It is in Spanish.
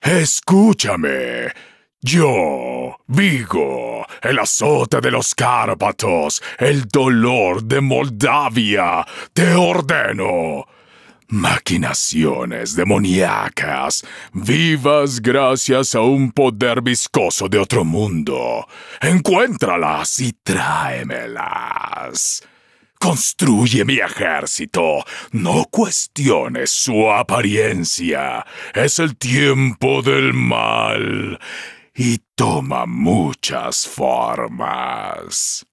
Escúchame. Yo, Vigo, el azote de los Cárpatos, el dolor de Moldavia, te ordeno. Maquinaciones demoníacas, vivas gracias a un poder viscoso de otro mundo. Encuéntralas y tráemelas. Construye mi ejército. No cuestiones su apariencia. Es el tiempo del mal y toma muchas formas.